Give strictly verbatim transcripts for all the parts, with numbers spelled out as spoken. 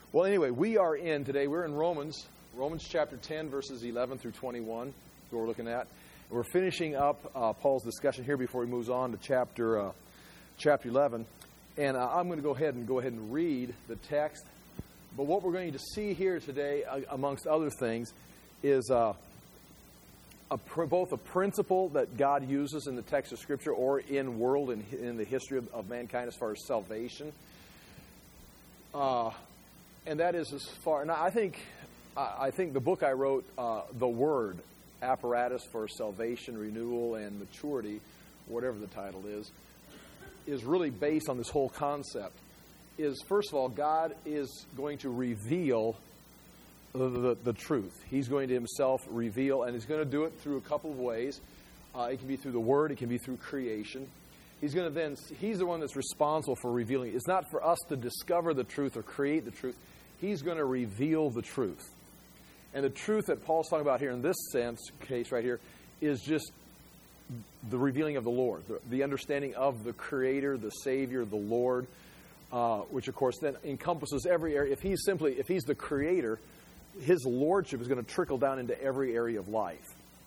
Well, anyway, we are in today, we're in Romans, Romans chapter ten, verses eleven through twenty-one, is what we're looking at. And we're finishing up uh, Paul's discussion here before he moves on to chapter uh, chapter eleven. And uh, I'm going to go ahead and go ahead and read the text. But what we're going to see here today, uh, amongst other things, is uh, a pr- both a principle that God uses in the text of Scripture or in world and in, in the history of, of mankind as far as salvation. Uh, and that is as far. Now, I think I think the book I wrote, uh, The Word, Apparatus for Salvation, Renewal, and Maturity, whatever the title is, is really based on this whole concept. Is, first of all, God is going to reveal the, the, the truth. He's going to himself reveal, and he's going to do it through a couple of ways. Uh, it can be through the Word. It can be through creation. He's going to then, he's the one that's responsible for revealing. It's not for us to discover the truth or create the truth. He's going to reveal the truth. And the truth that Paul's talking about here in this sense, case right here, is just the revealing of the Lord, the, the understanding of the Creator, the Savior, the Lord, uh, which of course then encompasses every area. If he's simply, if he's the Creator, his Lordship is going to trickle down into every area of life.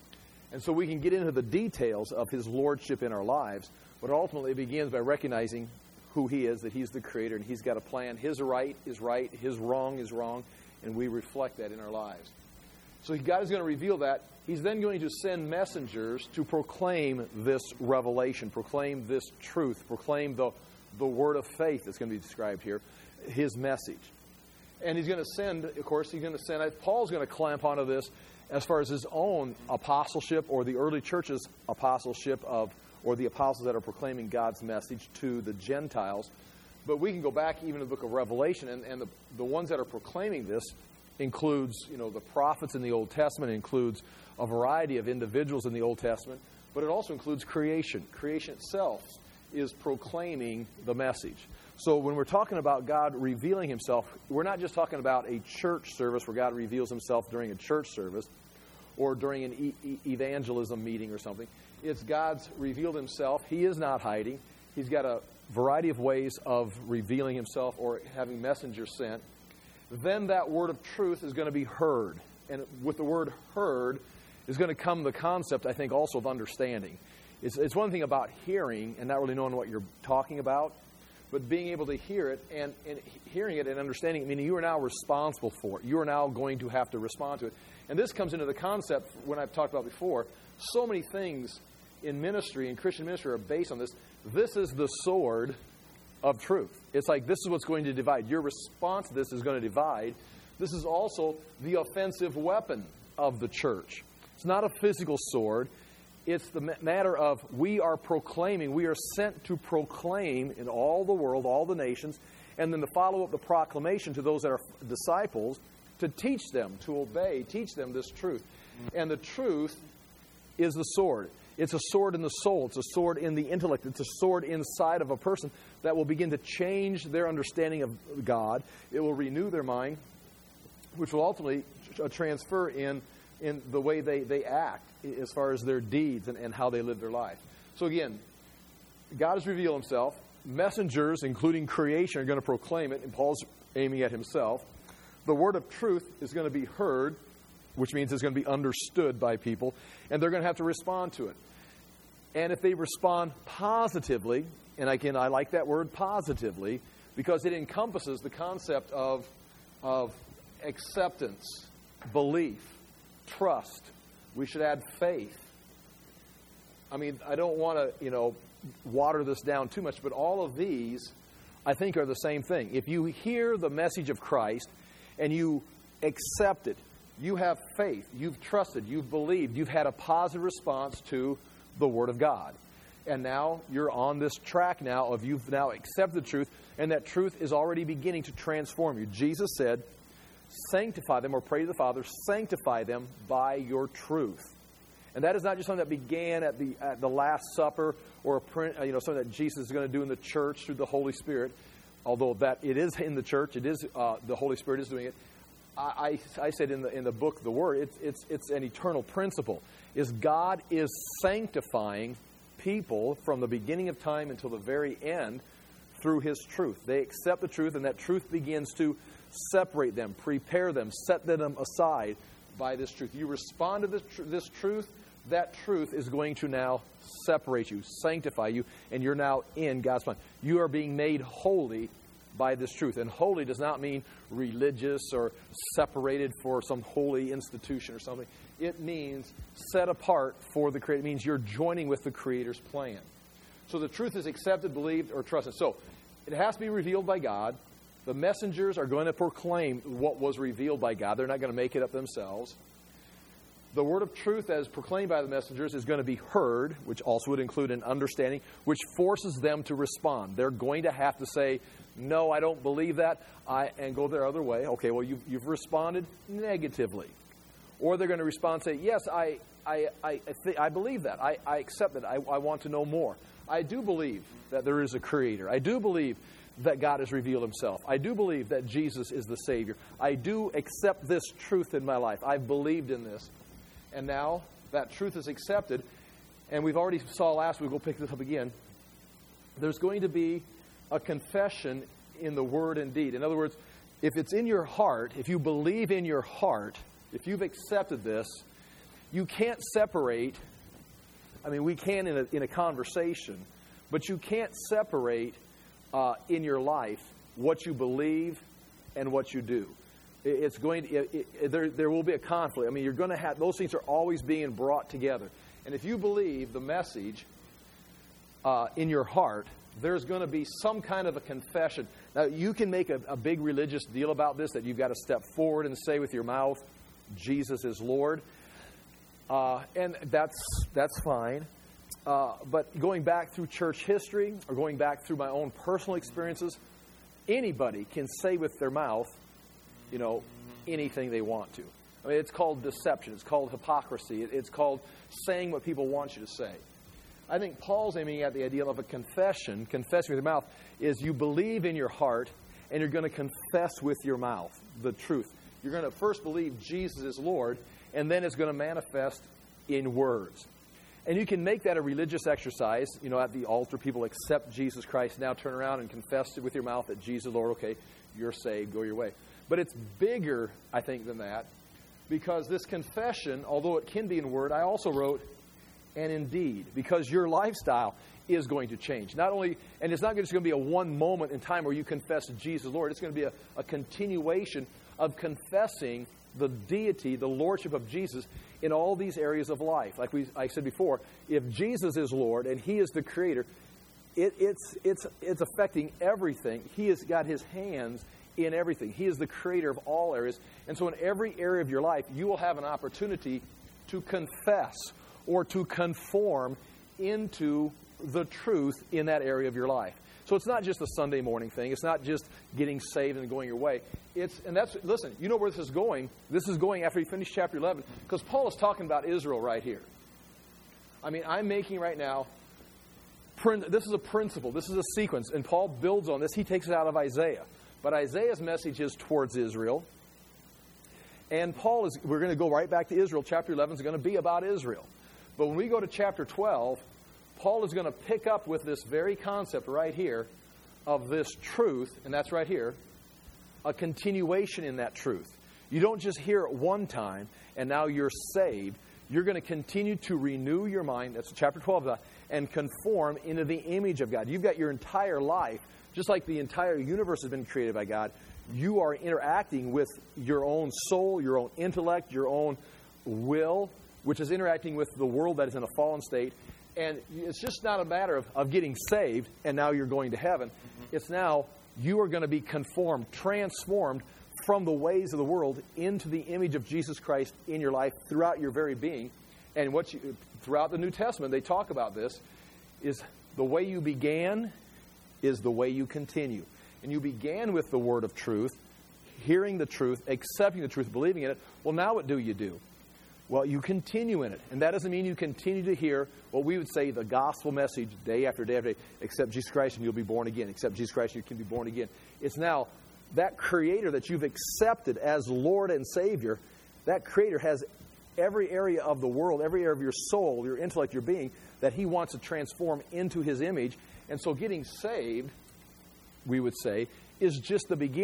And so we can get into the details of his Lordship in our lives, but ultimately it begins by recognizing who he is, that he's the Creator, and he's got a plan. His right is right, his wrong is wrong, and we reflect that in our lives. So God is going to reveal that. He's then going to send messengers to proclaim this revelation, proclaim this truth, proclaim the, the word of faith that's going to be described here, his message. And he's going to send, of course, he's going to send, Paul's going to clamp onto this as far as his own apostleship or the early church's apostleship of, or the apostles that are proclaiming God's message to the Gentiles. But we can go back even to the book of Revelation, and, and the, the ones that are proclaiming this includes, you know, the prophets in the Old Testament, includes a variety of individuals in the Old Testament, but it also includes creation. Creation itself is proclaiming the message. So when we're talking about God revealing himself, we're not just talking about a church service where God reveals himself during a church service or during an e- e- evangelism meeting or something. It's God's revealed himself. He is not hiding. He's got a variety of ways of revealing himself or having messengers sent. Then that word of truth is going to be heard. And with the word heard is going to come the concept, I think, also of understanding. It's, it's one thing about hearing and not really knowing what you're talking about, but being able to hear it and, and hearing it and understanding it, meaning you are now responsible for it. You are now going to have to respond to it. And this comes into the concept, when I've talked about before, so many things in ministry, in Christian ministry, are based on this. This is the sword of truth. It's like this is what's going to divide. Your response to this is going to divide. This is also the offensive weapon of the church. It's not a physical sword. It's the matter of we are proclaiming, we are sent to proclaim in all the world, all the nations, and then to follow up the proclamation to those that are disciples, to teach them, to obey, teach them this truth. And the truth is the sword. It's a sword in the soul. It's a sword in the intellect. It's a sword inside of a person that will begin to change their understanding of God. It will renew their mind, which will ultimately transfer in, in the way they, they act as far as their deeds and, and how they live their life. So again, God has revealed himself. Messengers, including creation, are going to proclaim it, and Paul's aiming at himself. The word of truth is going to be heard, which means it's going to be understood by people, and they're going to have to respond to it. And if they respond positively, and again, I like that word positively, because it encompasses the concept of, of acceptance, belief, trust. We should add faith. I mean, I don't want to, you know, water this down too much, but all of these, I think, are the same thing. If you hear the message of Christ and you accept it, you have faith, you've trusted, you've believed, you've had a positive response to the Word of God. And now you're on this track now of you've now accepted the truth, and that truth is already beginning to transform you. Jesus said, sanctify them, or pray to the Father, sanctify them by your truth. And that is not just something that began at the at the Last Supper or a print, you know, something that Jesus is going to do in the church through the Holy Spirit. Although that it is in the church, it is uh, the Holy Spirit is doing it. I, I, I said in the in the book, The Word, it's it's it's an eternal principle. Is God is sanctifying people from the beginning of time until the very end through His truth. They accept the truth, and that truth begins to separate them, prepare them, set them aside by this truth. You respond to this, tr- this truth, that truth is going to now separate you, sanctify you, and you're now in God's plan. You are being made holy by this truth. And holy does not mean religious or separated for some holy institution or something. It means set apart for the Creator. It means you're joining with the Creator's plan. So the truth is accepted, believed, or trusted. So it has to be revealed by God. The messengers are going to proclaim what was revealed by God. They're not going to make it up themselves. The word of truth as proclaimed by the messengers is going to be heard, which also would include an understanding, which forces them to respond. They're going to have to say, no, I don't believe that, I, and go their other way. Okay, well, you've, you've responded negatively. Or they're going to respond and say, yes, I I I, th- I believe that. I, I accept it. I, I want to know more. I do believe that there is a Creator. I do believe that God has revealed Himself. I do believe that Jesus is the Savior. I do accept this truth in my life. I've believed in this. And now that truth is accepted, and we've already saw last week, we'll pick this up again, there's going to be a confession in the word and deed. In other words, if it's in your heart, if you believe in your heart, if you've accepted this, you can't separate, I mean, we can in a, in a conversation, but you can't separate uh, in your life what you believe and what you do. It's going to, it, it, there, there will be a conflict. I mean, you're going to have, those things are always being brought together. And if you believe the message uh, in your heart, there's going to be some kind of a confession. Now, you can make a, a big religious deal about this, that you've got to step forward and say with your mouth, Jesus is Lord. Uh, and that's that's fine. Uh, but going back through church history, or going back through my own personal experiences, anybody can say with their mouth, you know, anything they want to. I mean, it's called deception. It's called hypocrisy. It's called saying what people want you to say. I think Paul's aiming at the idea of a confession. Confessing with your mouth is you believe in your heart, and you're going to confess with your mouth the truth. You're going to first believe Jesus is Lord, and then it's going to manifest in words. And you can make that a religious exercise. You know, at the altar, people accept Jesus Christ. Now turn around and confess it with your mouth that Jesus is Lord. Okay, you're saved. Go your way. But it's bigger, I think, than that. Because this confession, although it can be in word, I also wrote, and in deed. Because your lifestyle is going to change. Not only, and it's not just going to be a one moment in time where you confess Jesus Lord. It's going to be a, a continuation of confessing the deity, the lordship of Jesus in all these areas of life. Like we, I said before, if Jesus is Lord and He is the Creator, it, it's, it's, it's affecting everything. He has got His hands in everything. He is the Creator of all areas. And so in every area of your life, you will have an opportunity to confess or to conform into the truth in that area of your life. So it's not just a Sunday morning thing. It's not just getting saved and going your way. It's and that's listen, you know where this is going. This is going after you finish chapter eleven, because Paul is talking about Israel right here. I mean, I'm making right now, this is a principle. This is a sequence. And Paul builds on this. He takes it out of Isaiah. But Isaiah's message is towards Israel. And Paul is, we're going to go right back to Israel. Chapter eleven is going to be about Israel. But when we go to chapter twelve, Paul is going to pick up with this very concept right here of this truth, and that's right here, a continuation in that truth. You don't just hear it one time, and now you're saved. You're going to continue to renew your mind, that's chapter twelve, and conform into the image of God. You've got your entire life, just like the entire universe has been created by God, you are interacting with your own soul, your own intellect, your own will, which is interacting with the world that is in a fallen state. And it's just not a matter of, of getting saved and now you're going to heaven. Mm-hmm. It's now you are going to be conformed, transformed from the ways of the world into the image of Jesus Christ in your life throughout your very being. And what you, throughout the New Testament, they talk about this, is the way you began is the way you continue. And you began with the word of truth, hearing the truth, accepting the truth, believing in it. Well, now what do you do? Well, you continue in it. And that doesn't mean you continue to hear what we would say the gospel message day after day after day. Accept Jesus Christ and you'll be born again. Accept Jesus Christ and you can be born again. It's now that Creator that you've accepted as Lord and Savior, that Creator has every area of the world, every area of your soul, your intellect, your being, that He wants to transform into His image. And so getting saved, we would say, is just the beginning.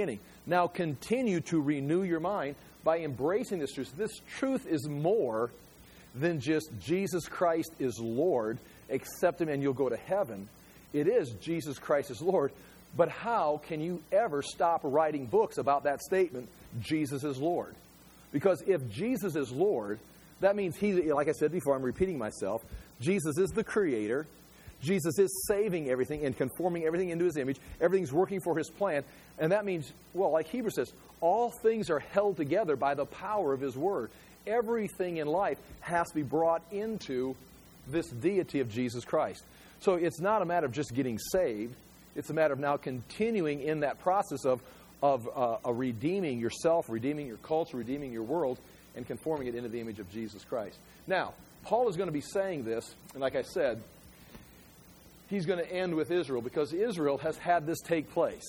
Now continue to renew your mind by embracing this truth. This truth is more than just Jesus Christ is Lord. Accept Him and you'll go to heaven. It is Jesus Christ is Lord. But how can you ever stop writing books about that statement, Jesus is Lord? Because if Jesus is Lord, that means He, like I said before, I'm repeating myself, Jesus is the Creator. Jesus is saving everything and conforming everything into His image. Everything's working for His plan. And that means, well, like Hebrews says, all things are held together by the power of His Word. Everything in life has to be brought into this deity of Jesus Christ. So it's not a matter of just getting saved. It's a matter of now continuing in that process of, of uh, uh, redeeming yourself, redeeming your culture, redeeming your world, and conforming it into the image of Jesus Christ. Now, Paul is going to be saying this, and like I said, he's going to end with Israel because Israel has had this take place.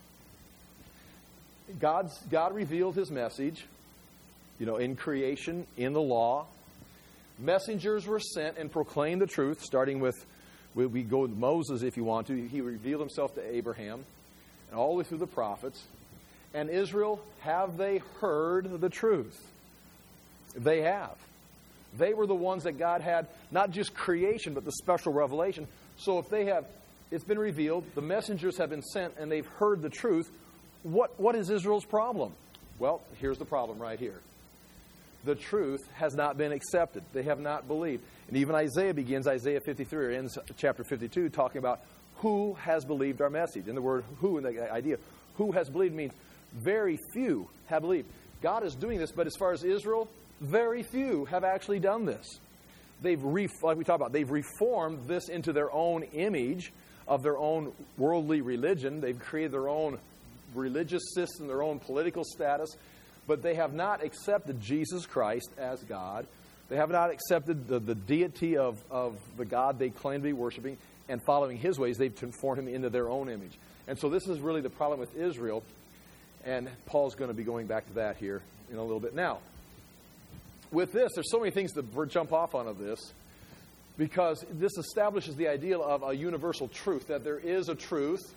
God's, God revealed His message, you know, in creation, in the law. Messengers were sent and proclaimed the truth, starting with, we go with Moses if you want to. He revealed Himself to Abraham and all the way through the prophets. And Israel, have they heard the truth? They have. They were the ones that God had, not just creation, but the special revelation. So if they have, it's been revealed, the messengers have been sent, and they've heard the truth, what, what is Israel's problem? Well, here's the problem right here. The truth has not been accepted. They have not believed. And even Isaiah begins, Isaiah fifty-three, or ends chapter fifty-two, talking about who has believed our message. And the word who, and the idea, who has believed means very few have believed. God is doing this, but as far as Israel, very few have actually done this. They've, re- like we talked about, they've reformed this into their own image of their own worldly religion. They've created their own religious system, their own political status. But they have not accepted Jesus Christ as God. They have not accepted the, the deity of, of the God they claim to be worshiping, and following His ways, they've conformed Him into their own image. And so this is really the problem with Israel, and Paul's going to be going back to that here in a little bit. Now, with this, there's so many things to jump off on of this, because this establishes the ideal of a universal truth, that there is a truth,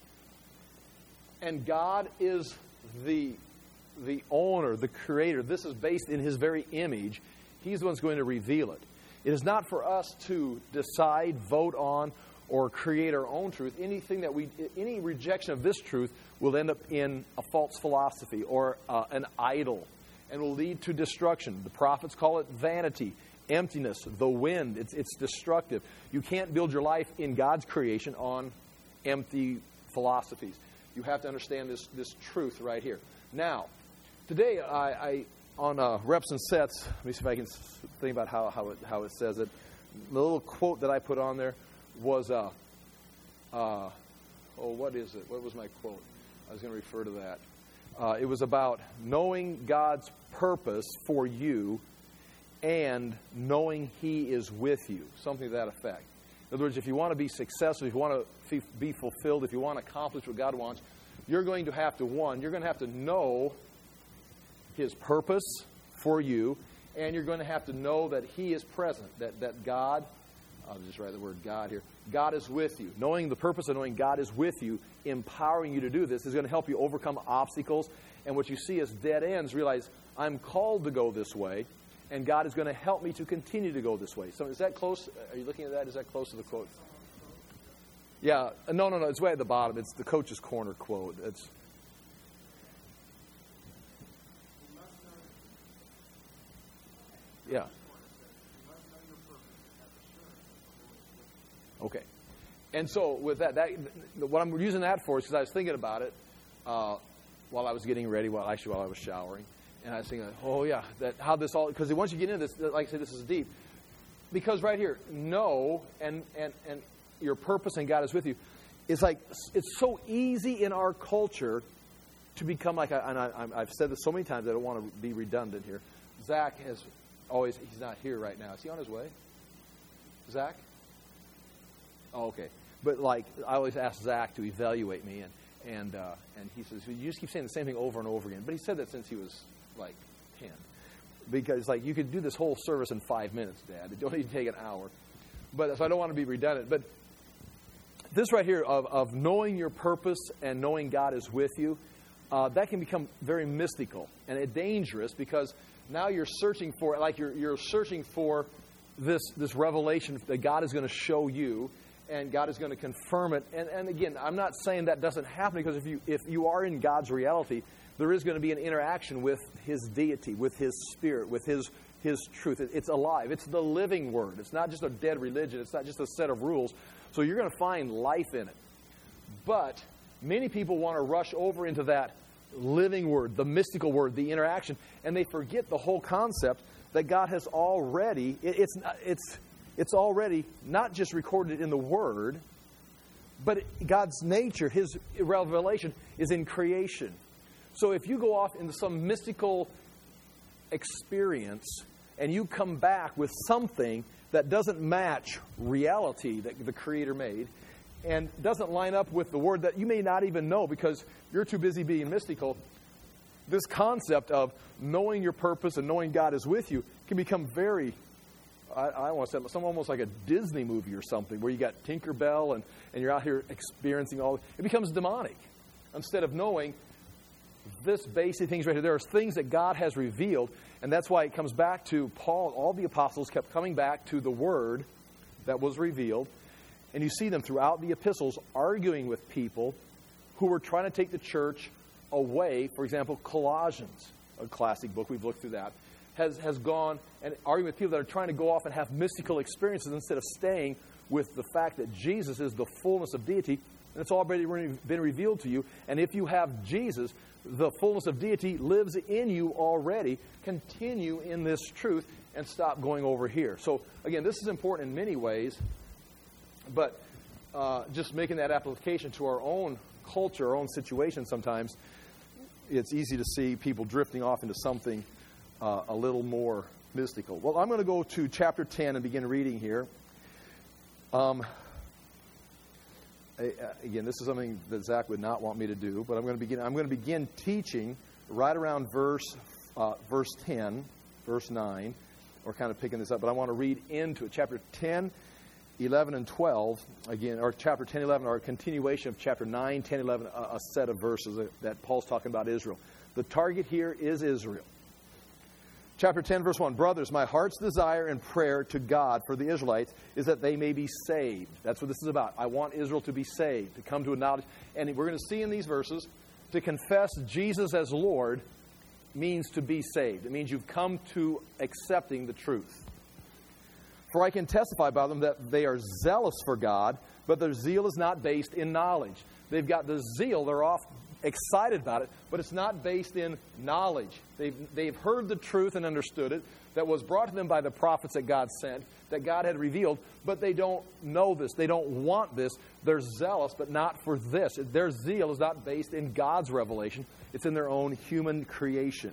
and God is the the owner, the creator. This is based in His very image. He's the one who's going to reveal it. It is not for us to decide, vote on, or create our own truth. Anything that we, any rejection of this truth will end up in a false philosophy or uh, an idol, and will lead to destruction. The prophets call it vanity, emptiness, the wind. It's, it's destructive. You can't build your life in God's creation on empty philosophies. You have to understand this, this truth right here. Now, today, I, I on uh, Reps and Sets, let me see if I can think about how, how, it, how it says it. The little quote that I put on there was, uh, uh, oh, what is it? What was my quote? I was going to refer to that. Uh, it was about knowing God's purpose for you and knowing He is with you, something to that effect. In other words, if you want to be successful, if you want to be fulfilled, if you want to accomplish what God wants, you're going to have to, one, you're going to have to know His purpose for you, and you're going to have to know that He is present, that, that God, I'll just write the word God here, God is with you. Knowing the purpose of knowing God is with you, empowering you to do this, is going to help you overcome obstacles, and what you see as dead ends, realize, I'm called to go this way, and God is going to help me to continue to go this way. So is that close? Are you looking at that? Is that close to the quote? Yeah, no, no, no. It's way at the bottom. It's the Coach's Corner quote. It's yeah. Okay, and so with that, that what I'm using that for is because I was thinking about it uh, while I was getting ready. Well, actually, while I was showering, and I was thinking, oh yeah, that how this all because once you get into this, like I said, this is deep. Because right here, know and and and. your purpose and God is with you. It's like, it's so easy in our culture to become like, and I, I've said this so many times, I don't want to be redundant here. Zach has always, he's not here right now. Is he on his way? Zach? Oh, okay. But like, I always ask Zach to evaluate me, and and uh, and he says, you just keep saying the same thing over and over again. But he said that since he was like ten. Because like, you could do this whole service in five minutes, Dad. It don't need to take an hour. But so I don't want to be redundant. But this right here of, of knowing your purpose and knowing God is with you, uh, that can become very mystical and dangerous, because now you're searching for, like you're you're searching for this this revelation that God is going to show you, and God is going to confirm it. And and again, I'm not saying that doesn't happen, because if you if you are in God's reality, there is going to be an interaction with His deity, with His Spirit, with His His truth. It, it's alive. It's the living Word. It's not just a dead religion. It's not just a set of rules. So you're going to find life in it. But many people want to rush over into that living Word, the mystical Word, the interaction, and they forget the whole concept that God has already, it, it's, it's, it's already not just recorded in the Word, but God's nature, His revelation, is in creation. So if you go off into some mystical experience and you come back with something that doesn't match reality that the Creator made, and doesn't line up with the Word that you may not even know because you're too busy being mystical, this concept of knowing your purpose and knowing God is with you can become very, I, I want to say, some almost like a Disney movie or something, where you got Tinkerbell and, and you're out here experiencing all. It becomes demonic. Instead of knowing this basic things right here, there are things that God has revealed, and that's why it comes back to Paul. All the apostles kept coming back to the Word that was revealed. And you see them throughout the epistles arguing with people who were trying to take the church away. For example, Colossians, a classic book, we've looked through that, has, has gone and arguing with people that are trying to go off and have mystical experiences instead of staying with the fact that Jesus is the fullness of deity, and it's already been revealed to you. And if you have Jesus, the fullness of deity lives in you already. Continue in this truth and stop going over here. So, again, this is important in many ways. But uh, just making that application to our own culture, our own situation sometimes, it's easy to see people drifting off into something uh, a little more mystical. Well, I'm going to go to chapter ten and begin reading here. Um, I, again, this is something that Zach would not want me to do, but I'm going to begin. I'm going to begin teaching right around verse uh, verse ten, verse nine. We're kind of picking this up, but I want to read into it. Chapter ten. eleven and twelve, again, or chapter ten, eleven, are a continuation of chapter nine, ten, eleven, a, a set of verses that, that Paul's talking about Israel. The target here is Israel. Chapter ten, verse one, brothers, my heart's desire and prayer to God for the Israelites is that they may be saved. That's what this is about. I want Israel to be saved, to come to a knowledge. And we're going to see in these verses, to confess Jesus as Lord means to be saved. It means you've come to accepting the truth. For I can testify about them that they are zealous for God, but their zeal is not based in knowledge. They've got the zeal, they're off excited about it, but it's not based in knowledge. They've, they've heard the truth and understood it that was brought to them by the prophets that God sent, that God had revealed, but they don't know this. They don't want this. They're zealous, but not for this. Their zeal is not based in God's revelation. It's in their own human creation.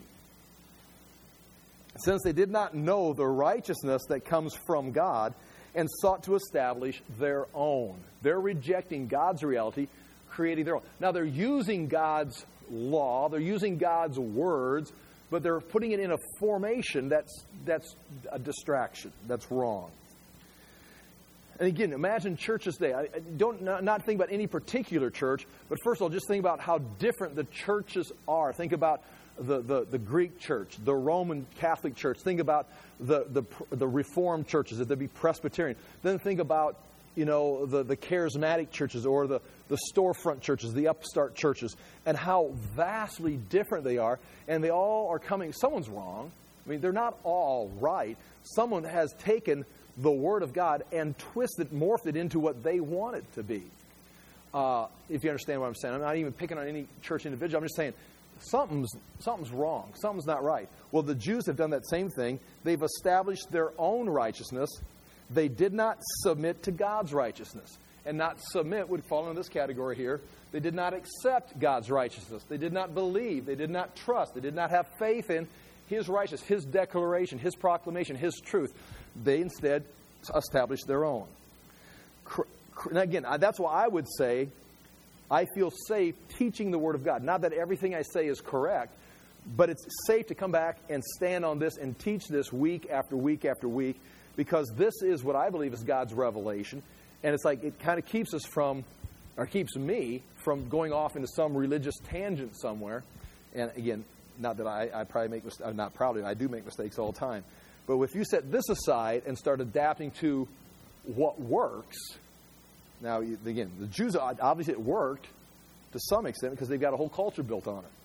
Since they did not know the righteousness that comes from God and sought to establish their own. They're rejecting God's reality, creating their own. Now, they're using God's law, they're using God's words, but they're putting it in a formation that's that's a distraction. That's wrong. And again, imagine churches today. I don't not, not think about any particular church, but first of all, just think about how different the churches are. Think about The, the, the Greek church, the Roman Catholic church. Think about the, the, the Reformed churches, that they'd be Presbyterian. Then think about, you know, the, the charismatic churches or the, the storefront churches, the upstart churches, and how vastly different they are. And they all are coming, someone's wrong. I mean, they're not all right. Someone has taken the Word of God and twisted, morphed it into what they want it to be. Uh, if you understand what I'm saying. I'm not even picking on any church individual. I'm just saying, Something's, something's wrong. Something's not right. Well, the Jews have done that same thing. They've established their own righteousness. They did not submit to God's righteousness. And not submit would fall into this category here. They did not accept God's righteousness. They did not believe. They did not trust. They did not have faith in His righteousness, His declaration, His proclamation, His truth. They instead established their own. Now, again, that's why I would say I feel safe teaching the Word of God. Not that everything I say is correct, but it's safe to come back and stand on this and teach this week after week after week, because this is what I believe is God's revelation. And it's like it kind of keeps us from, or keeps me from going off into some religious tangent somewhere. And again, not that I, I probably make mistakes, not probably, I do make mistakes all the time. But if you set this aside and start adapting to what works, now, again, the Jews, obviously it worked to some extent because they've got a whole culture built on it.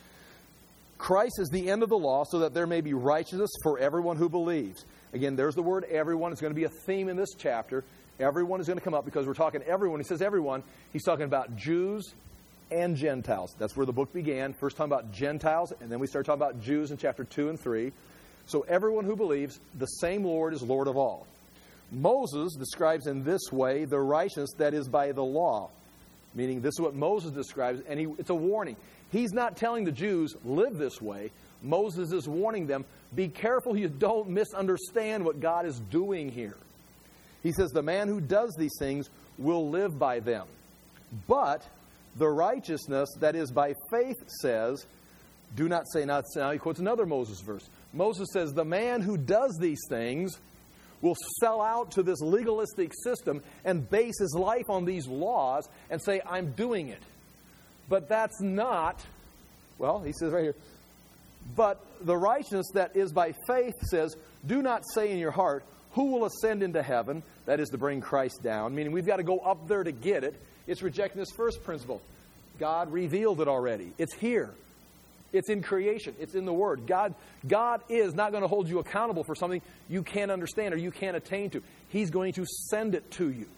Christ is the end of the law so that there may be righteousness for everyone who believes. Again, there's the word everyone. It's going to be a theme in this chapter. Everyone is going to come up because we're talking everyone. He says everyone. He's talking about Jews and Gentiles. That's where the book began. First talking about Gentiles, and then we start talking about Jews in chapter two and three. So everyone who believes, the same Lord is Lord of all. Moses describes in this way the righteousness that is by the law. Meaning this is what Moses describes, and he, it's a warning. He's not telling the Jews, live this way. Moses is warning them, be careful you don't misunderstand what God is doing here. He says, the man who does these things will live by them. But the righteousness that is by faith says, do not say not. Now he quotes another Moses verse. Moses says, the man who does these things will sell out to this legalistic system and base his life on these laws and say, I'm doing it. But that's not, well, he says right here, but the righteousness that is by faith says, do not say in your heart, who will ascend into heaven? That is to bring Christ down. Meaning we've got to go up there to get it. It's rejecting this first principle. God revealed it already. It's here. It's in creation. It's in the Word. God, God is not going to hold you accountable for something you can't understand or you can't attain to. He's going to send it to you.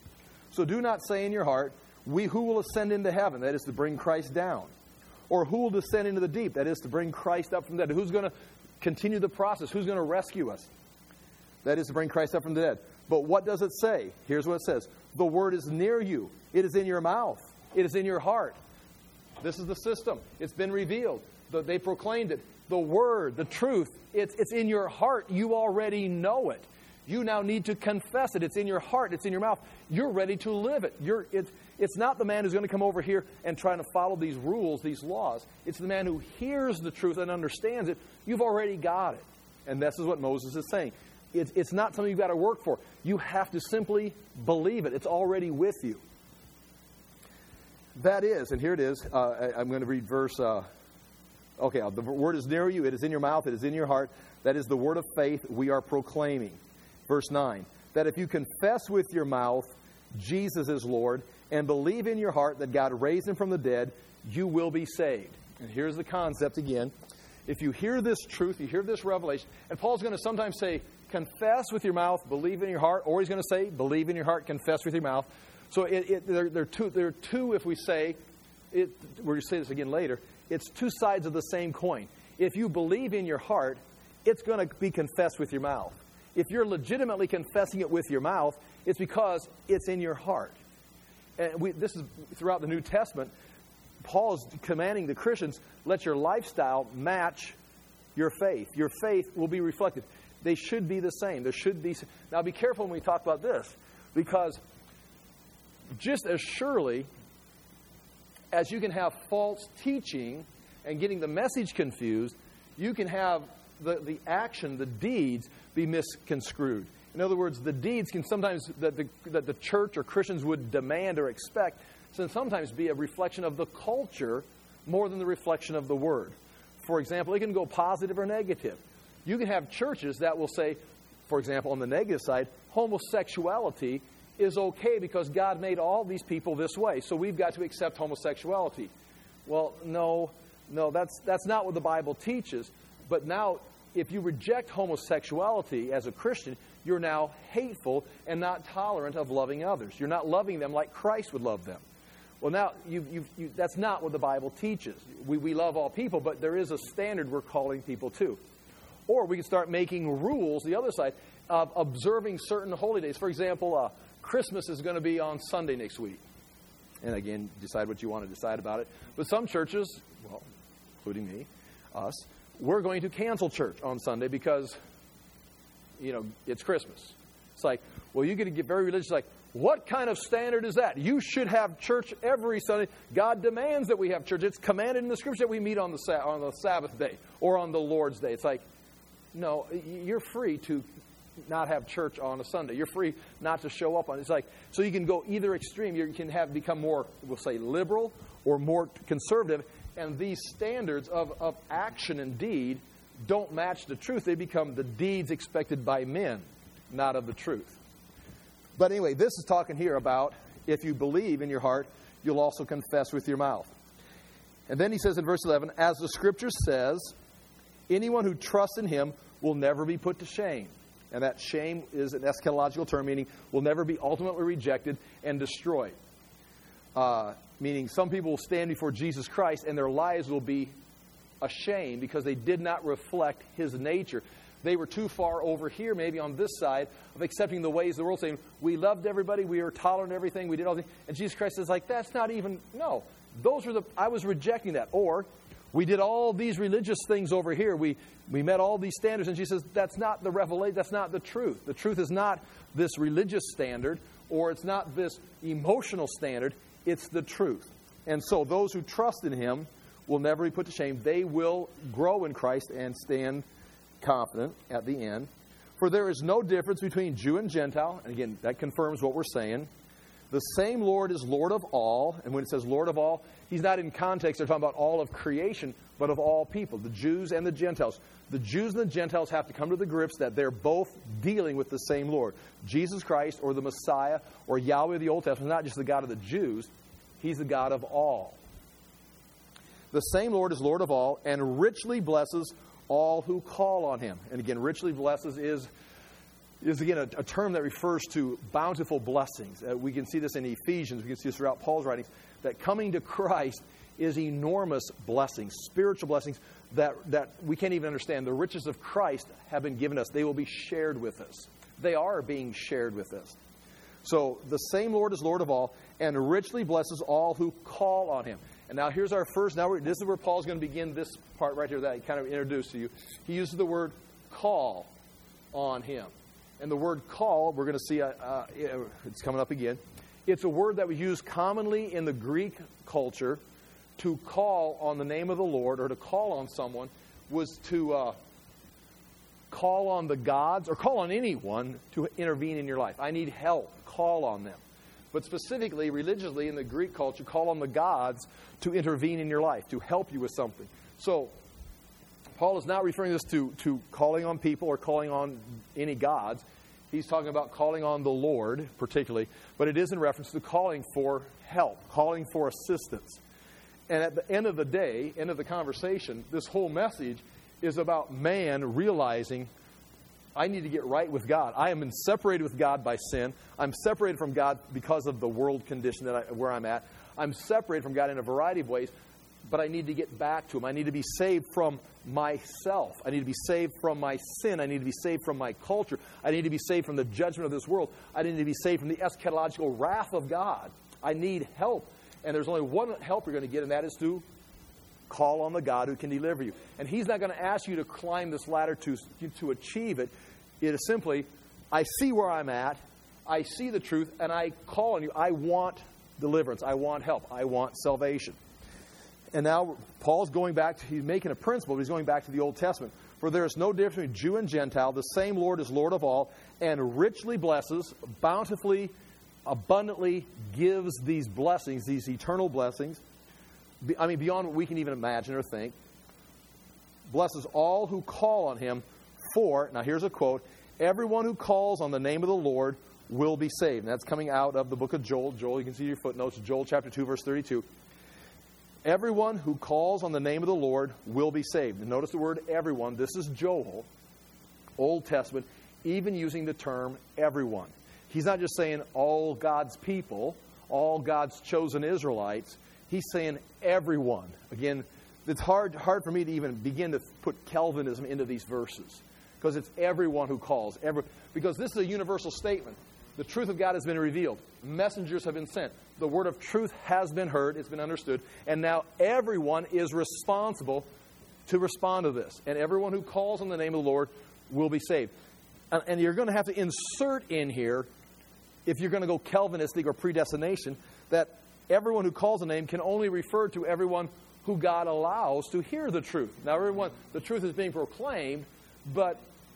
So do not say in your heart, we who will ascend into heaven? That is to bring Christ down. Or who will descend into the deep? That is to bring Christ up from the dead. Who's going to continue the process? Who's going to rescue us? That is to bring Christ up from the dead. But what does it say? Here's what it says. The Word is near you. It is in your mouth. It is in your heart. This is the system. It's been revealed. They proclaimed it. The Word, the truth, it's, it's in your heart. You already know it. You now need to confess it. It's in your heart. It's in your mouth. You're ready to live it. You're, it's, it's not the man who's going to come over here and try to follow these rules, these laws. It's the man who hears the truth and understands it. You've already got it. And this is what Moses is saying. It's, it's not something you've got to work for. You have to simply believe it. It's already with you. That is, and here it is. Uh, I, I'm going to read verse... Uh, okay, the word is near you. It is in your mouth. It is in your heart. That is the word of faith we are proclaiming. Verse nine, that if you confess with your mouth Jesus is Lord and believe in your heart that God raised him from the dead, you will be saved. And here's the concept again. If you hear this truth, you hear this revelation, and Paul's going to sometimes say, confess with your mouth, believe in your heart, or he's going to say, believe in your heart, confess with your mouth. So it, it, there, there, are two, there are two, if we say, it, we're going to say this again later, it's two sides of the same coin. If you believe in your heart, it's going to be confessed with your mouth. If you're legitimately confessing it with your mouth, it's because it's in your heart. And we, this is throughout the New Testament. Paul is commanding the Christians, let your lifestyle match your faith. Your faith will be reflected. They should be the same. There should be. Now, be careful when we talk about this, because just as surely as you can have false teaching and getting the message confused, you can have the, the action, the deeds, be misconstrued. In other words, the deeds can sometimes, that the, that the church or Christians would demand or expect, can sometimes be a reflection of the culture more than the reflection of the Word. For example, it can go positive or negative. You can have churches that will say, for example, on the negative side, homosexuality is okay because God made all these people this way, so we've got to accept homosexuality. Well, no, no, that's that's not what the Bible teaches. But now, if you reject homosexuality as a Christian, you're now hateful and not tolerant of loving others. You're not loving them like Christ would love them. Well, now, you, you, you, that's not what the Bible teaches. We, we love all people, but there is a standard we're calling people to. Or we can start making rules, the other side, of observing certain holy days. For example, uh, Christmas is going to be on Sunday next week. And again, decide what you want to decide about it. But some churches, well, including me, us, we're going to cancel church on Sunday because, you know, it's Christmas. It's like, well, you get to get very religious, like, what kind of standard is that? You should have church every Sunday. God demands that we have church. It's commanded in the Scripture that we meet on the on the Sabbath day or on the Lord's day. It's like, no, you're free to not have church on a Sunday. You're free not to show up on it. It's like, so you can go either extreme. You can have become more, we'll say, liberal or more conservative. And these standards of, of action and deed don't match the truth. They become the deeds expected by men, not of the truth. But anyway, this is talking here about if you believe in your heart, you'll also confess with your mouth. And then he says in verse eleven, as the Scripture says, anyone who trusts in him will never be put to shame. And that shame is an eschatological term, meaning will never be ultimately rejected and destroyed. Uh, meaning some people will stand before Jesus Christ and their lives will be ashamed because they did not reflect His nature. They were too far over here, maybe on this side, of accepting the ways of the world, saying, we loved everybody, we were tolerant of everything, we did all things. And Jesus Christ is like, that's not even, no. Those were the, I was rejecting that. Or, we did all these religious things over here. We we met all these standards. And Jesus says, that's not the revelation, that's not the truth. The truth is not this religious standard, or it's not this emotional standard. It's the truth. And so those who trust in Him will never be put to shame. They will grow in Christ and stand confident at the end. For there is no difference between Jew and Gentile. And again, that confirms what we're saying. The same Lord is Lord of all. And when it says Lord of all, He's not in context. They're talking about all of creation, but of all people, the Jews and the Gentiles. The Jews and the Gentiles have to come to the grips that they're both dealing with the same Lord. Jesus Christ, or the Messiah, or Yahweh of the Old Testament, is not just the God of the Jews. He's the God of all. The same Lord is Lord of all, and richly blesses all who call on Him. And again, richly blesses is, is again, a, a term that refers to bountiful blessings. Uh, we can see this in Ephesians. We can see this throughout Paul's writings, that coming to Christ is enormous blessings, spiritual blessings that, that we can't even understand. The riches of Christ have been given us. They will be shared with us. They are being shared with us. So the same Lord is Lord of all, and richly blesses all who call on Him. And now here's our first, now we're, this is where Paul's going to begin this part right here that I kind of introduced to you. He uses the word call on Him. And the word call, we're going to see, uh, uh, it's coming up again. It's a word that we use commonly in the Greek culture. To call on the name of the Lord, or to call on someone, was to uh, call on the gods, or call on anyone to intervene in your life. I need help. Call on them. But specifically, religiously, in the Greek culture, call on the gods to intervene in your life, to help you with something. So, Paul is not referring this to, to calling on people or calling on any gods. He's talking about calling on the Lord, particularly. But it is in reference to calling for help, calling for assistance. And at the end of the day, end of the conversation, this whole message is about man realizing, I need to get right with God. I am separated with God by sin. I'm separated from God because of the world condition that I, where I'm at. I'm separated from God in a variety of ways, but I need to get back to Him. I need to be saved from myself. I need to be saved from my sin. I need to be saved from my culture. I need to be saved from the judgment of this world. I need to be saved from the eschatological wrath of God. I need help. And there's only one help you're going to get, and that is to call on the God who can deliver you. And He's not going to ask you to climb this ladder to, to achieve it. It is simply, I see where I'm at, I see the truth, and I call on you. I want deliverance. I want help. I want salvation. And now Paul's going back to, he's making a principle, but he's going back to the Old Testament. For there is no difference between Jew and Gentile. The same Lord is Lord of all, and richly blesses, bountifully, abundantly gives these blessings, these eternal blessings, I mean, beyond what we can even imagine or think. Blesses all who call on Him, for, now here's a quote, everyone who calls on the name of the Lord will be saved. And that's coming out of the book of Joel. Joel, you can see your footnotes, Joel chapter two, verse thirty-two. Everyone who calls on the name of the Lord will be saved. And notice the word everyone. This is Joel, Old Testament, even using the term everyone. He's not just saying all God's people, all God's chosen Israelites. He's saying everyone. Again, it's hard, hard for me to even begin to put Calvinism into these verses, because it's everyone who calls. Every, because this is a universal statement. The truth of God has been revealed. Messengers have been sent. The word of truth has been heard. It's been understood. And now everyone is responsible to respond to this. And everyone who calls on the name of the Lord will be saved. And, and you're going to have to insert in here, if you're going to go Calvinistic or predestination, that everyone who calls a name can only refer to everyone who God allows to hear the truth. Now, everyone, the truth is being proclaimed, but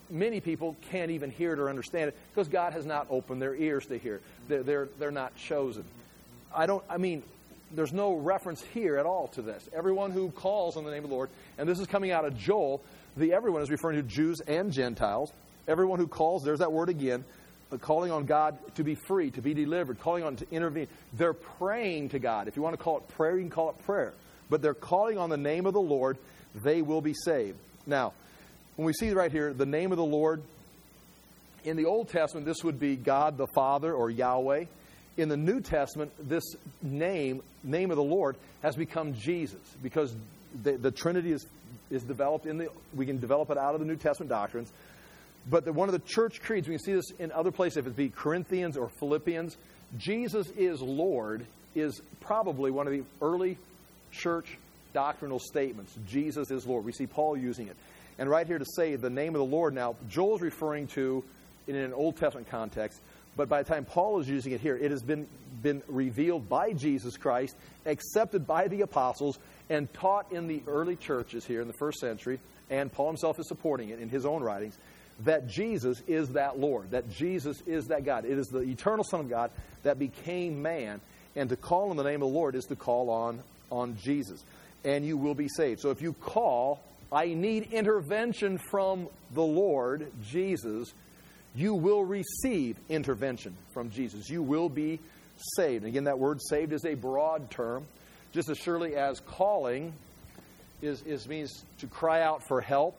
many people can't even hear it or understand it because God has not opened their ears to hear it. They're, they're, they're not chosen. I don't, I mean, there's no reference here at all to this. Everyone who calls on the name of the Lord, and this is coming out of Joel, the everyone is referring to Jews and Gentiles. Everyone who calls, there's that word again, uh, calling on God to be free, to be delivered, calling on to intervene. They're praying to God. If you want to call it prayer, you can call it prayer. But they're calling on the name of the Lord, they will be saved. Now, when we see right here, the name of the Lord, in the Old Testament, this would be God the Father or Yahweh. In the New Testament, this name, name of the Lord, has become Jesus because the, the Trinity is, is developed in the, we can develop it out of the New Testament doctrines. But the, one of the church creeds, we can see this in other places, if it be Corinthians or Philippians, Jesus is Lord is probably one of the early church doctrinal statements. Jesus is Lord. We see Paul using it. And right here to say the name of the Lord now, Joel's referring to, in an Old Testament context, but by the time Paul is using it here, it has been, been revealed by Jesus Christ, accepted by the apostles, and taught in the early churches here in the first century, and Paul himself is supporting it in his own writings, that Jesus is that Lord, that Jesus is that God. It is the eternal Son of God that became man, and to call on the name of the Lord is to call on, on Jesus, and you will be saved. So if you call, I need intervention from the Lord, Jesus, you will receive intervention from Jesus. You will be saved. Again, that word saved is a broad term, just as surely as calling is, is means to cry out for help.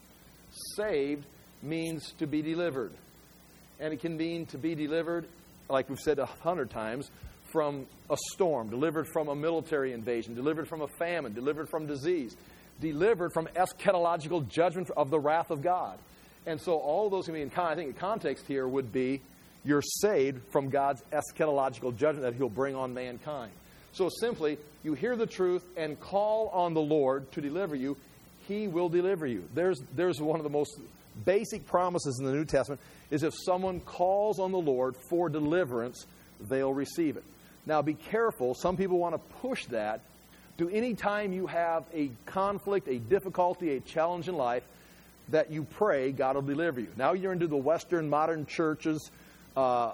Saved means to be delivered. And it can mean to be delivered, like we've said a hundred times, from a storm, delivered from a military invasion, delivered from a famine, delivered from disease, delivered from eschatological judgment of the wrath of God. And so all of those can be in con- I think the context here would be you're saved from God's eschatological judgment that He'll bring on mankind. So simply, you hear the truth and call on the Lord to deliver you, He will deliver you. There's, there's one of the most basic promises in the New Testament is if someone calls on the Lord for deliverance, they'll receive it. Now be careful. Some people want to push that to any time you have a conflict, a difficulty, a challenge in life, that you pray God will deliver you. Now you're into the Western modern church's uh,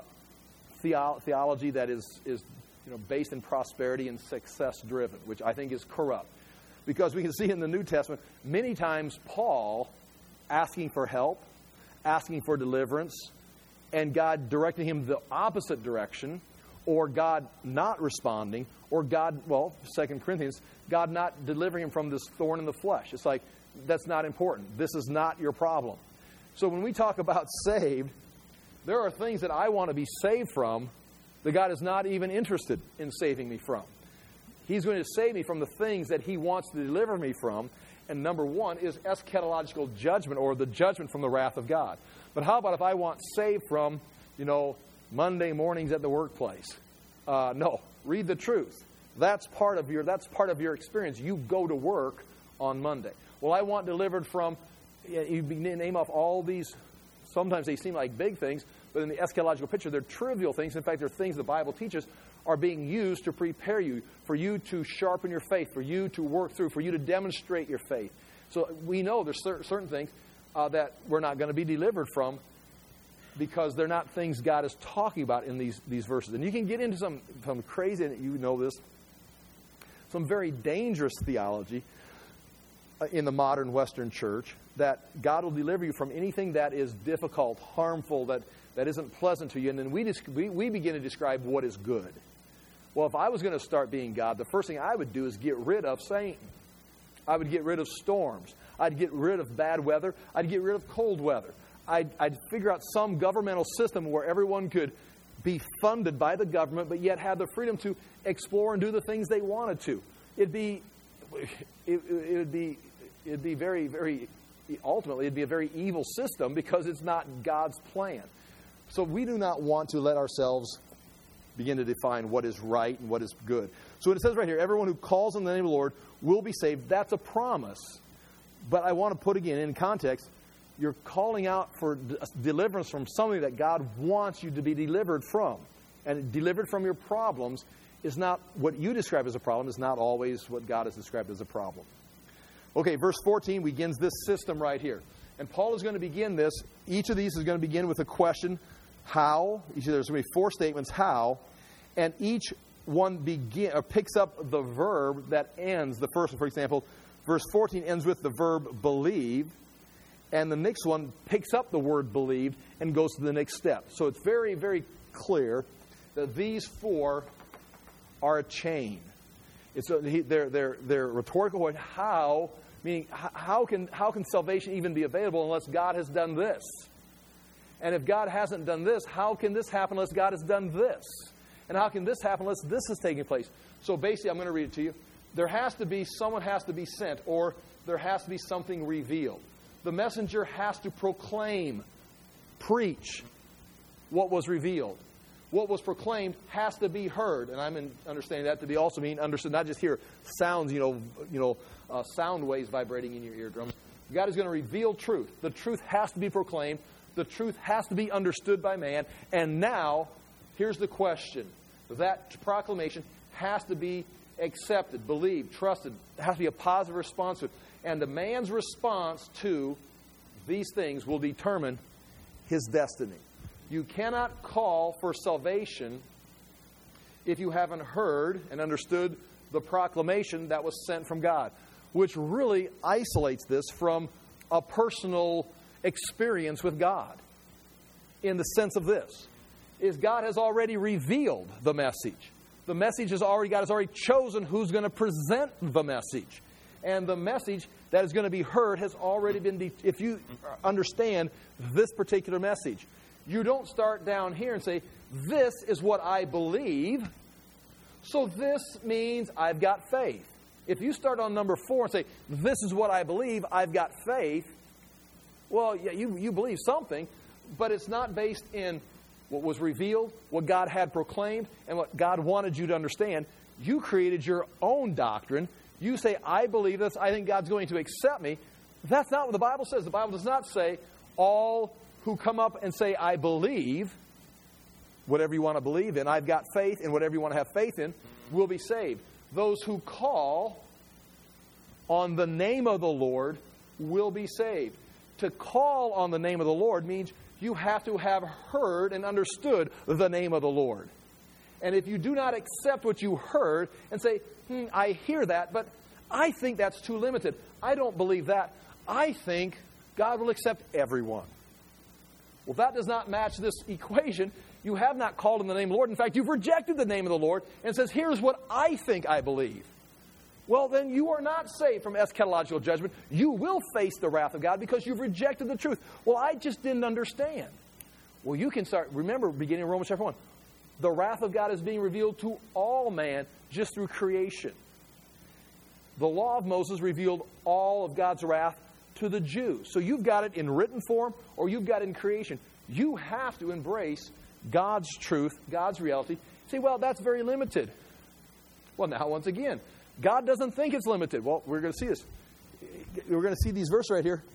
theo- theology that is, is you know, based in prosperity and success driven, which I think is corrupt. Because we can see in the New Testament, many times Paul asking for help, asking for deliverance, and God directing him the opposite direction, or God not responding, or God, well, Second Corinthians, God not delivering him from this thorn in the flesh. It's like, that's not important. This is not your problem. So when we talk about saved, there are things that I want to be saved from that God is not even interested in saving me from. He's going to save me from the things that He wants to deliver me from. And number one is eschatological judgment, or the judgment from the wrath of God. But how about if I want saved from, you know, Monday mornings at the workplace? Uh, no, read the truth. That's part of your, that's part of your experience. You go to work on Monday. Well, I want delivered from, you name off all these, sometimes they seem like big things, but in the eschatological picture, they're trivial things. In fact, they're things the Bible teaches are being used to prepare you, for you to sharpen your faith, for you to work through, for you to demonstrate your faith. So we know there's certain things uh, that we're not going to be delivered from because they're not things God is talking about in these, these verses. And you can get into some, some crazy, you know this, some very dangerous theology in the modern Western church, that God will deliver you from anything that is difficult, harmful, that, that isn't pleasant to you. And then we, just, we, we begin to describe what is good. Well, if I was going to start being God, the first thing I would do is get rid of Satan. I would get rid of storms. I'd get rid of bad weather. I'd get rid of cold weather. I'd, I'd figure out some governmental system where everyone could be funded by the government, but yet have the freedom to explore and do the things they wanted to. It'd be, it, it would be, it'd be very, very, ultimately, it'd be a very evil system because it's not God's plan. So we do not want to let ourselves begin to define what is right and what is good. So it says right here, everyone who calls on the name of the Lord will be saved. That's a promise. But I want to put again in context, you're calling out for deliverance from something that God wants you to be delivered from. And delivered from your problems is not what you describe as a problem, is not always what God has described as a problem. Okay, verse fourteen begins this system right here. And Paul is going to begin this. Each of these is going to begin with a question, how. Each of there's going to be four statements, how. And each one begin, or picks up the verb that ends. The first one, for example, verse fourteen ends with the verb believe. And the next one picks up the word believed and goes to the next step. So it's very, very clear that these four are a chain. It's a, they're, they're, they're rhetorical. How, meaning how can, how can salvation even be available unless God has done this? And if God hasn't done this, how can this happen unless God has done this? And how can this happen unless this is taking place? So basically, I'm going to read it to you. There has to be, someone has to be sent, or there has to be something revealed. The messenger has to proclaim, preach what was revealed. What was proclaimed has to be heard. And I'm in understanding that to be also mean understood, not just hear sounds, you know, you know, uh, sound waves vibrating in your eardrums. God is going to reveal truth. The truth has to be proclaimed. The truth has to be understood by man. And now, here's the question. That proclamation has to be accepted, believed, trusted. It has to be a positive response to it. And the man's response to these things will determine his destiny. You cannot call for salvation if you haven't heard and understood the proclamation that was sent from God, which really isolates this from a personal experience with God. In the sense of this, is God has already revealed the message. The message has already, God has already chosen who's going to present the message. And the message that is going to be heard has already been, de- if you understand this particular message, you don't start down here and say, this is what I believe, so this means I've got faith. If you start on number four and say, this is what I believe, I've got faith, well, yeah, you, you believe something, but it's not based in what was revealed, what God had proclaimed, and what God wanted you to understand. You created your own doctrine. You say, I believe this, I think God's going to accept me. That's not what the Bible says. The Bible does not say all who come up and say, I believe, whatever you want to believe in, I've got faith, and whatever you want to have faith in, will be saved. Those who call on the name of the Lord will be saved. To call on the name of the Lord means you have to have heard and understood the name of the Lord. And if you do not accept what you heard and say, hmm, I hear that, but I think that's too limited. I don't believe that. I think God will accept everyone. Well, that does not match this equation. You have not called on the name of the Lord. In fact, you've rejected the name of the Lord and says, here's what I think I believe. Well, then you are not saved from eschatological judgment. You will face the wrath of God because you've rejected the truth. Well, I just didn't understand. Well, you can start, remember, beginning in Romans chapter one, the wrath of God is being revealed to all man just through creation. The law of Moses revealed all of God's wrath to the Jews. So you've got it in written form or you've got it in creation. You have to embrace God's truth, God's reality. Say, well, that's very limited. Well, now, once again, God doesn't think it's limited. Well, we're going to see this. We're going to see these verses right here.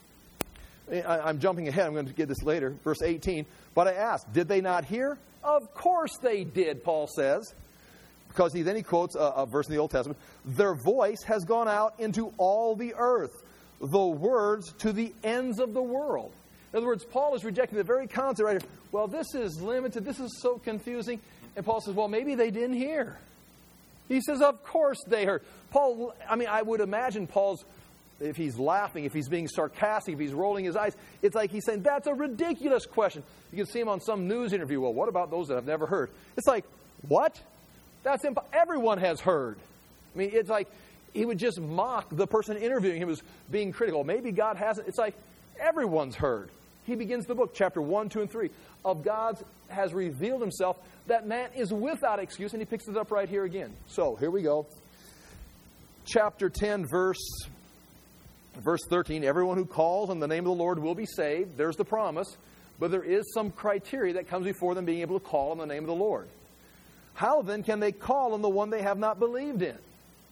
I'm jumping ahead. I'm going to get this later. Verse eighteen. But I asked, did they not hear? Of course they did, Paul says. Because he then he quotes a, a verse in the Old Testament. Their voice has gone out into all the earth, the words to the ends of the world. In other words, Paul is rejecting the very concept right here. Well, this is limited. This is so confusing. And Paul says, well, maybe they didn't hear. He says, of course they heard. Paul, I mean, I would imagine Paul's, if he's laughing, if he's being sarcastic, if he's rolling his eyes, it's like he's saying, that's a ridiculous question. You can see him on some news interview. Well, what about those that have never heard? It's like, what? That's imp- everyone has heard. I mean, it's like he would just mock the person interviewing him as being critical. Maybe God hasn't. It's like everyone's heard. He begins the book, chapter one, two, and three, of God's has revealed himself that man is without excuse, and he picks it up right here again. So, here we go. Chapter ten, verse, verse thirteen, everyone who calls on the name of the Lord will be saved. There's the promise. But there is some criteria that comes before them being able to call on the name of the Lord. How then can they call on the one they have not believed in?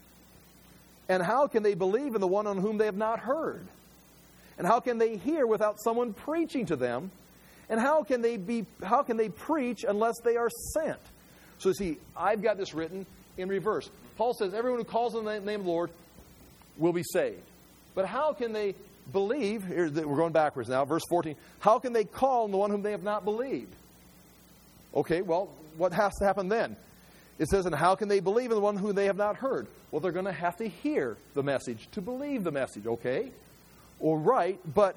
And how can they believe in the one on whom they have not heard? And how can they hear without someone preaching to them? And how can they be? How can they preach unless they are sent? So you see, I've got this written in reverse. Paul says everyone who calls on the name of the Lord will be saved. But how can they believe, here, we're going backwards now, verse fourteen, how can they call on the one whom they have not believed? Okay, well, what has to happen then? It says, and how can they believe in the one whom they have not heard? Well, they're going to have to hear the message to believe the message, okay? All right, but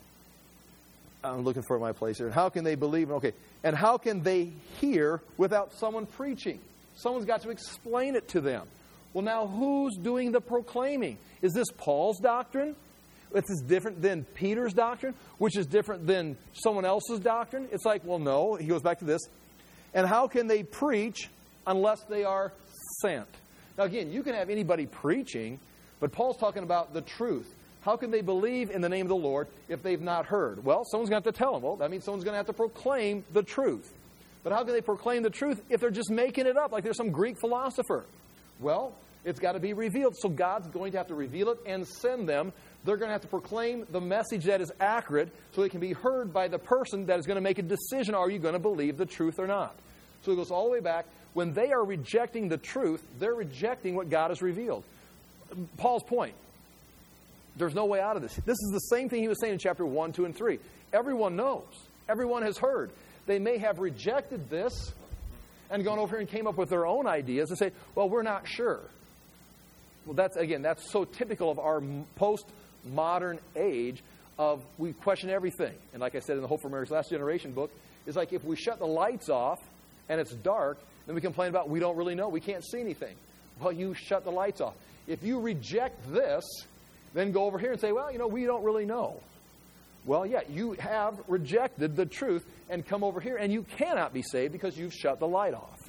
I'm looking for my place here. And how can they believe? Okay, and how can they hear without someone preaching? Someone's got to explain it to them. Well, now, who's doing the proclaiming? Is this Paul's doctrine? This is different than Peter's doctrine, which is different than someone else's doctrine? It's like, well, no. He goes back to this. And how can they preach unless they are sent? Now, again, you can have anybody preaching, but Paul's talking about the truth. How can they believe in the name of the Lord if they've not heard? Well, someone's going to have to tell them. Well, that means someone's going to have to proclaim the truth. But how can they proclaim the truth if they're just making it up like there's some Greek philosopher? Well, it's got to be revealed. So God's going to have to reveal it and send them. They're going to have to proclaim the message that is accurate so it can be heard by the person that is going to make a decision. Are you going to believe the truth or not? So it goes all the way back. When they are rejecting the truth, they're rejecting what God has revealed. Paul's point. There's no way out of this. This is the same thing he was saying in chapter one, two, and three. Everyone knows. Everyone has heard. They may have rejected this and gone over here and came up with their own ideas and say, well, we're not sure. Well, that's, again, that's so typical of our post-modern age of we question everything. And like I said in the Hope for America's Last Generation book, it's like if we shut the lights off and it's dark, then we complain about we don't really know. We can't see anything. Well, you shut the lights off. If you reject this, then go over here and say, well, you know, we don't really know. Well, yeah, you have rejected the truth and come over here, and you cannot be saved because you've shut the light off.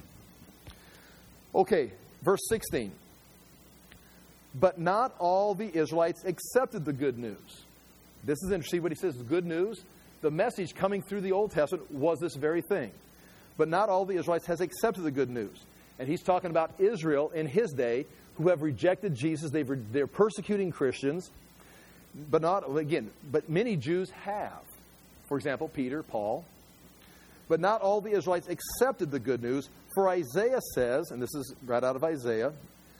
Okay, verse sixteen. But not all the Israelites accepted the good news. This is interesting what he says, the good news. The message coming through the Old Testament was this very thing. But not all the Israelites has accepted the good news. And he's talking about Israel in his day who have rejected Jesus. They've, they're persecuting Christians. But not, again, but many Jews have. For example, Peter, Paul. But not all the Israelites accepted the good news. For Isaiah says, and this is right out of Isaiah,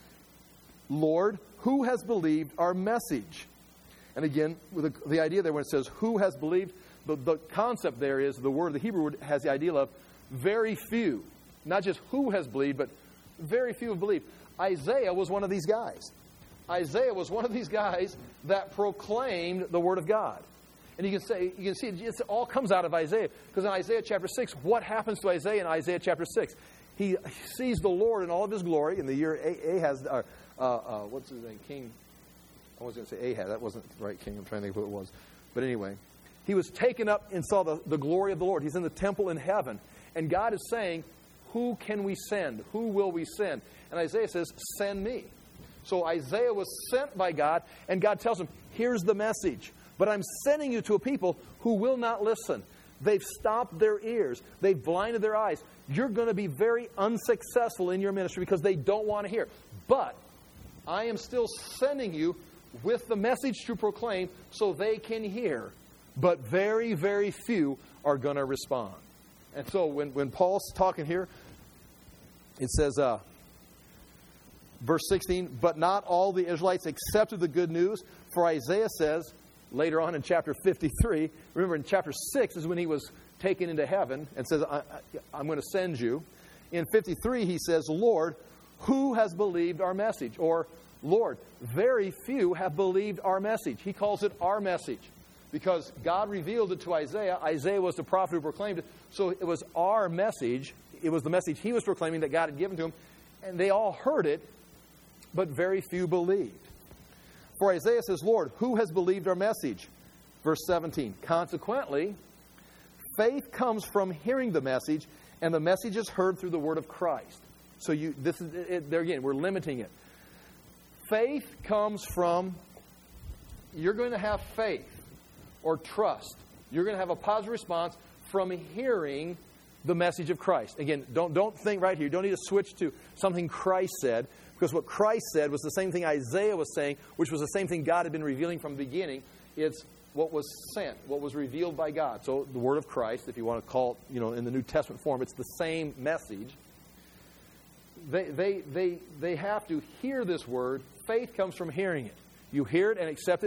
Lord, who has believed our message? And again, with the, the idea there when it says, who has believed, the, the concept there is, the word, the Hebrew word has the idea of very few. Not just who has believed, but very few have believed. Isaiah was one of these guys. Isaiah was one of these guys that proclaimed the Word of God. And you can say, you can see it, it all comes out of Isaiah. Because in Isaiah chapter six, what happens to Isaiah in Isaiah chapter six? He sees the Lord in all of His glory in the year Ahaz, uh, uh, uh, what's his name, King, I was going to say Ahaz, that wasn't the right king, I'm trying to think of who it was. But anyway, he was taken up and saw the, the glory of the Lord. He's in the temple in heaven. And God is saying, who can we send? Who will we send? And Isaiah says, send me. So Isaiah was sent by God, and God tells him, here's the message. But I'm sending you to a people who will not listen. They've stopped their ears. They've blinded their eyes. You're going to be very unsuccessful in your ministry because they don't want to hear. But I am still sending you with the message to proclaim so they can hear. But very, very few are going to respond. And so when, when Paul's talking here, it says, uh, verse sixteen, but not all the Israelites accepted the good news. For Isaiah says, later on in chapter fifty-three, remember in chapter six is when he was taken into heaven and says, I, I, I'm going to send you. In fifty-three, he says, Lord, who has believed our message? Or, Lord, very few have believed our message. He calls it our message because God revealed it to Isaiah. Isaiah was the prophet who proclaimed it. So it was our message. It was the message he was proclaiming that God had given to him. And they all heard it, but very few believed. For Isaiah says, Lord, who has believed our message? Verse seventeen, consequently, faith comes from hearing the message, and the message is heard through the word of Christ. So you, this is it, there again, we're limiting it. Faith comes from, you're going to have faith or trust. You're going to have a positive response from hearing the message of Christ. Again, don't, don't think right here. You don't need to switch to something Christ said, because what Christ said was the same thing Isaiah was saying, which was the same thing God had been revealing from the beginning. It's what was sent, what was revealed by God. So the word of Christ, if you want to call it, you know, in the New Testament form, it's the same message. They, they, they, they have to hear this word. Faith comes from hearing it. You hear it and accept it,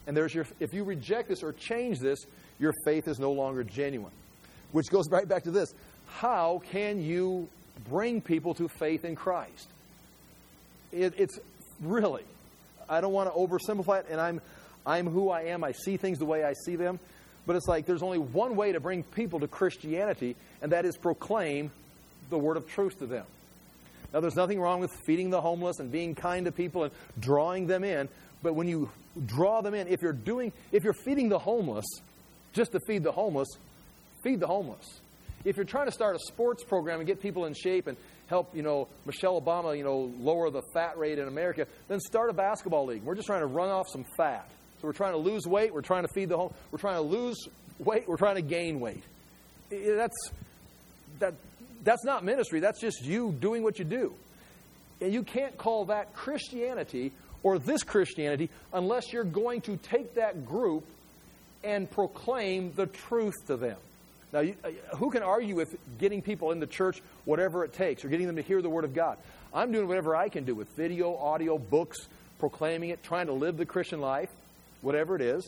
And there's your, if you reject this or change this, your faith is no longer genuine. Which goes right back to this. How can you bring people to faith in Christ? It, it's really, I don't want to oversimplify it, and I'm, I'm who I am. I see things the way I see them. But it's like there's only one way to bring people to Christianity, and that is proclaim the word of truth to them. Now, there's nothing wrong with feeding the homeless and being kind to people and drawing them in. But when you draw them in, if you're doing, if you're feeding the homeless just to feed the homeless, feed the homeless. If you're trying to start a sports program and get people in shape and help, you know, Michelle Obama, you know, lower the fat rate in America, then start a basketball league. We're just trying to run off some fat. So we're trying to lose weight. We're trying to feed the home. We're trying to lose weight. We're trying to gain weight. That's that. That's not ministry. That's just you doing what you do. And you can't call that Christianity or this Christianity unless you're going to take that group and proclaim the truth to them. Now, you, who can argue with getting people in the church, whatever it takes, or getting them to hear the Word of God? I'm doing whatever I can do with video, audio, books, proclaiming it, trying to live the Christian life, whatever it is.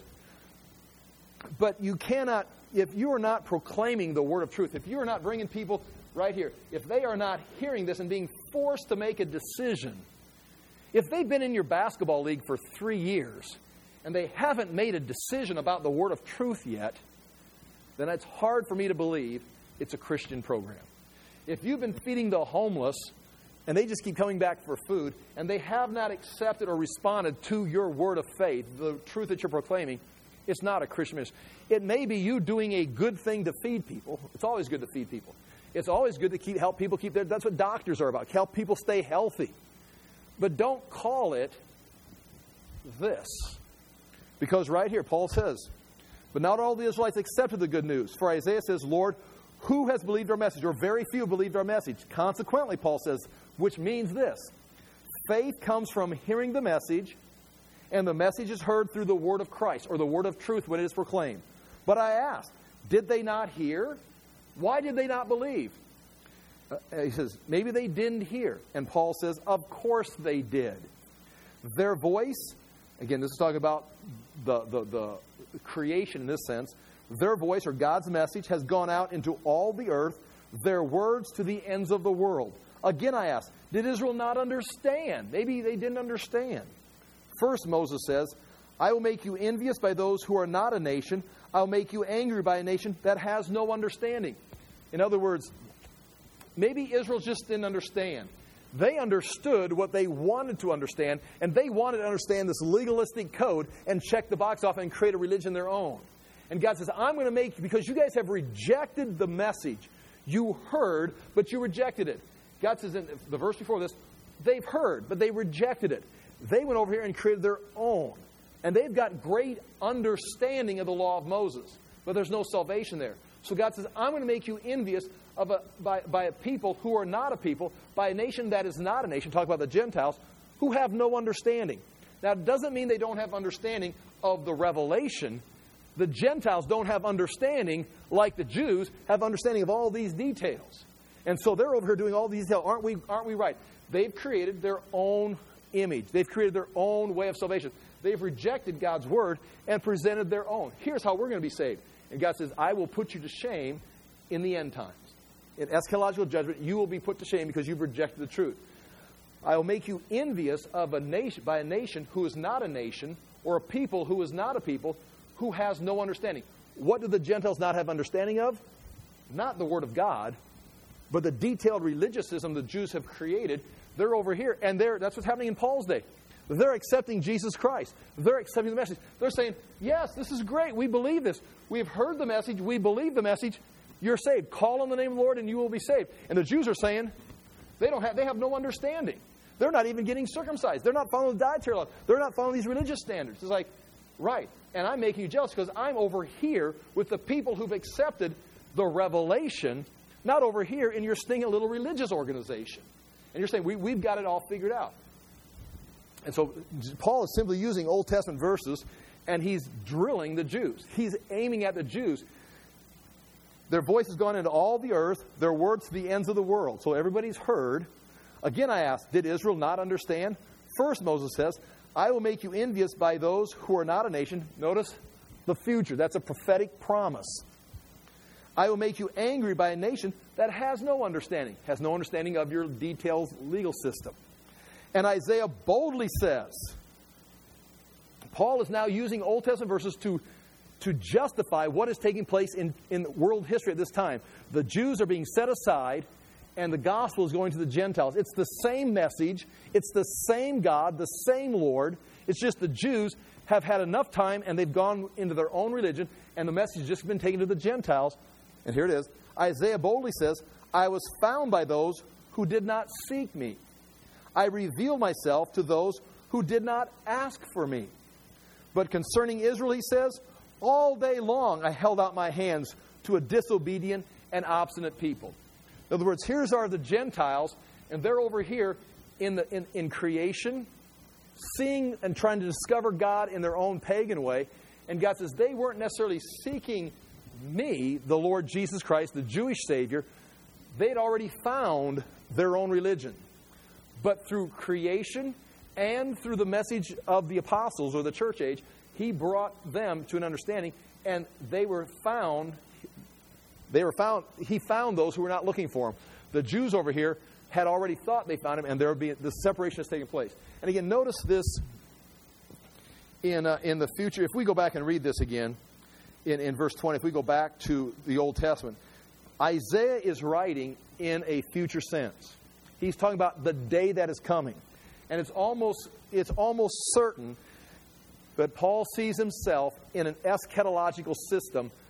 But you cannot, if you are not proclaiming the Word of truth, if you are not bringing people right here, if they are not hearing this and being forced to make a decision, if they've been in your basketball league for three years and they haven't made a decision about the Word of truth yet, then it's hard for me to believe it's a Christian program. If you've been feeding the homeless and they just keep coming back for food and they have not accepted or responded to your word of faith, the truth that you're proclaiming, it's not a Christian ministry. It may be you doing a good thing to feed people. It's always good to feed people. It's always good to keep help people keep their... That's what doctors are about. Help people stay healthy. But don't call it this. Because right here, Paul says, but not all the Israelites accepted the good news. For Isaiah says, Lord, who has believed our message? Or very few believed our message. Consequently, Paul says, which means this. Faith comes from hearing the message, and the message is heard through the word of Christ, or the word of truth when it is proclaimed. But I asked, did they not hear? Why did they not believe? Uh, he says, maybe they didn't hear. And Paul says, of course they did. Their voice, again, this is talking about the, the, the creation in this sense. Their voice, or God's message, has gone out into all the earth, their words to the ends of the world. Again, I ask, did Israel not understand? Maybe they didn't understand. First, Moses says, I will make you envious by those who are not a nation. I will make you angry by a nation that has no understanding. In other words, maybe Israel just didn't understand. They understood what they wanted to understand, and they wanted to understand this legalistic code and check the box off and create a religion of their own. And God says, I'm going to make, because you guys have rejected the message. You heard, but you rejected it. God says in the verse before this, they've heard, but they rejected it. They went over here and created their own. And they've got great understanding of the law of Moses, but there's no salvation there. So God says, I'm going to make you envious of a, by, by a people who are not a people, by a nation that is not a nation, talk about the Gentiles, who have no understanding. Now, it doesn't mean they don't have understanding of the revelation. The Gentiles don't have understanding like the Jews have understanding of all these details. And so they're over here doing all these details. Aren't we, aren't we right? They've created their own image. They've created their own way of salvation. They've rejected God's word and presented their own. Here's how we're going to be saved. And God says, I will put you to shame in the end times. In eschatological judgment, you will be put to shame because you've rejected the truth. I will make you envious of a nation by a nation who is not a nation, or a people who is not a people, who has no understanding. What do the Gentiles not have understanding of? Not the word of God, but the detailed religious system the Jews have created. They're over here, and they're, that's what's happening in Paul's day. They're accepting Jesus Christ. They're accepting the message. They're saying, yes, this is great. We believe this. We've heard the message. We believe the message. You're saved. Call on the name of the Lord and you will be saved. And the Jews are saying, they don't have, they have no understanding. They're not even getting circumcised. They're not following the dietary law. They're not following these religious standards. It's like, right. And I'm making you jealous because I'm over here with the people who've accepted the revelation, not over here in your stinking little religious organization. And you're saying, we, we've got it all figured out. And so Paul is simply using Old Testament verses, and he's drilling the Jews. He's aiming at the Jews. Their voice has gone into all the earth, their words to the ends of the world. So everybody's heard. Again, I ask, did Israel not understand? First, Moses says, I will make you envious by those who are not a nation. I will make you angry by a nation that has no understanding. Maybe Israel just didn't understand. They created their own image. They've created their own way of salvation. They've rejected God's word and presented their own. And so I will make you envious by those who are not a nation. Notice the future. That's a prophetic promise. I will make you angry by a nation that has no understanding, has no understanding of your detailed legal system. And Isaiah boldly says, Paul is now using Old Testament verses to, to justify what is taking place in, in world history at this time. The Jews are being set aside, and the gospel is going to the Gentiles. It's the same message. It's the same God, the same Lord. It's just the Jews have had enough time, and they've gone into their own religion, and the message has just been taken to the Gentiles. And here it is. Isaiah boldly says, I was found by those who did not seek me. I revealed myself to those who did not ask for me. But concerning Israel, he says, all day long I held out my hands to a disobedient and obstinate people. In other words, here's are the Gentiles, and they're over here in, the, in, in creation, seeing and trying to discover God in their own pagan way. And God says they weren't necessarily seeking me, the Lord Jesus Christ, the Jewish Savior. They'd already found their own religion. But through creation and through the message of the apostles or the church age, he brought them to an understanding, and they were found, they were found, he found those who were not looking for him. The Jews over here had already thought they found him, and there would be, the separation is taking place. And again, notice this in, uh, in the future. If we go back and read this again, in, in verse twenty, if we go back to the Old Testament, Isaiah is writing in a future sense. He's talking about the day that is coming. And it's almost it's almost certain that Paul sees himself in an eschatological system